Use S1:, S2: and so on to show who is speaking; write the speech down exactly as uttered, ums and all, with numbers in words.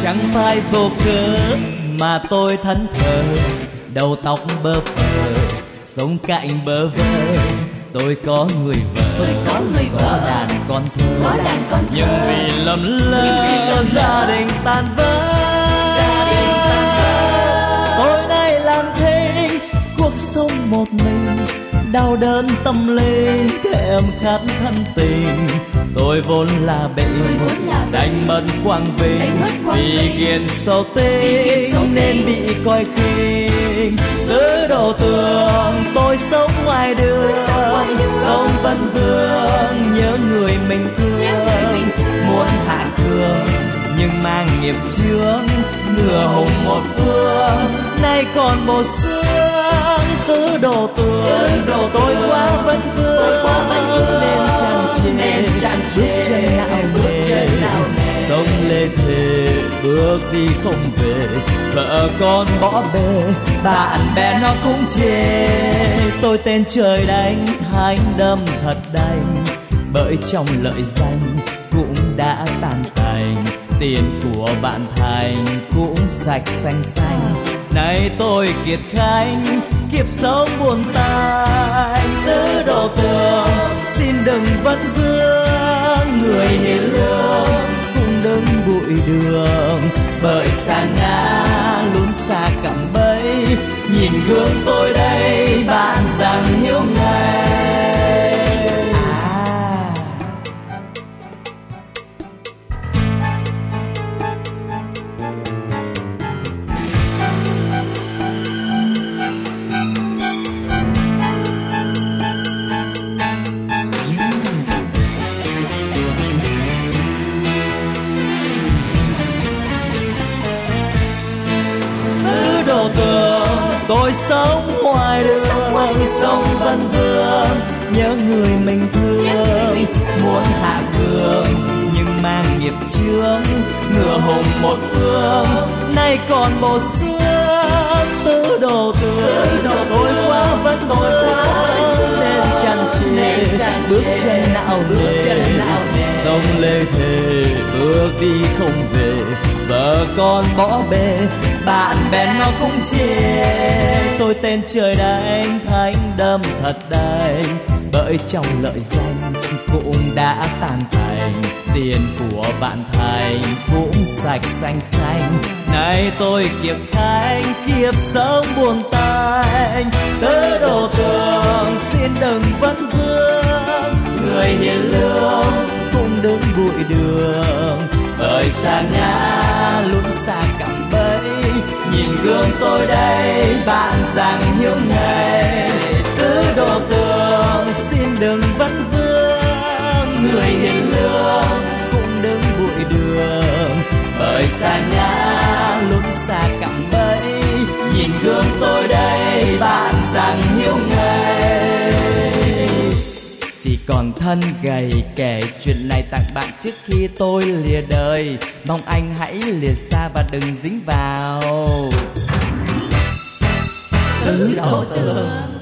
S1: Chẳng phải vô cớ mà tôi thẫn thờ, đầu tóc bơ phờ, sống cạnh bơ vơ. Tôi có người vợ,
S2: tôi có người
S1: có
S2: vợ,
S1: đàn con thơ,
S2: có đàn con thơ.
S1: nhưng vì lầm lỡ gia đình tan vỡ. Tôi nay lang thênh cuộc sống một mình, đau đớn tâm linh thèm khát thân tình. Tôi vốn là bệnh, đánh mất quang vinh, vì ghiền sâu tính nên bị coi khinh. Từ đầu tường tôi sống ngoài đường, sống vẫn vương nhớ người mình thương. Muốn hạ cường nhưng mang nghiệp chướng, ngừa hùng một phương nay còn một xương. Từ đầu tường tôi quá vẫn vương nên chăn chê, bước chân não nề, sống lê thề bước đi không về. Vợ con bỏ bê, bạn bè nó cũng chê. Tôi tên trời đánh, thánh đâm thật đành, bởi trong lợi danh cũng đã tan tành. Tiền của bạn thành cũng sạch xanh xanh, nay tôi kiệt khánh kiếp sống buồn tanh. Tứ đồ tường xin đừng vấn vương, người hiền lương cũng đứng bụi đường. Bởi xa ngã luôn xa cạm bẫy, nhìn gương tôi đây bạn rằng hiếu ngày. Tôi sống ngoài đường, sống vẫn vương nhớ người mình thương. Muốn hạ cường nhưng mang nghiệp chướng, ngựa hùng một phương nay còn một xương. Tứ đồ tường tôi quá vẫn vương nên chăn chê, bước chân não nề, sống lê thề bước đi không về. Vợ con bỏ bê, bạn bè nó cũng chê. Tôi tên trời đánh, thánh đâm thật đành, bởi trong lợi danh cũng đã tan tành. Tiền của bạn thành cũng sạch xanh xanh, nay tôi kiếp khánh kiếp sống buồn tanh. Tứ đồ tường xin đừng vấn vương, người hiền lương cũng đứng bụi đường. Bởi xa ngã luôn xa cạm bẫy, nhìn gương tôi đây bạn rằng hiếu ngày. Tứ đồ tường xin đừng vấn vương, người hiền lương cũng đứng bụi đường. Bởi xa ngã luôn xa cạm bẫy, nhìn gương tôi đây bạn rằng hiếu ngày. Chỉ còn thân gầy kể chuyện này tặng bạn trước khi tôi lìa đời. Mong anh hãy lìa xa và đừng dính vào. Tứ đồ tường.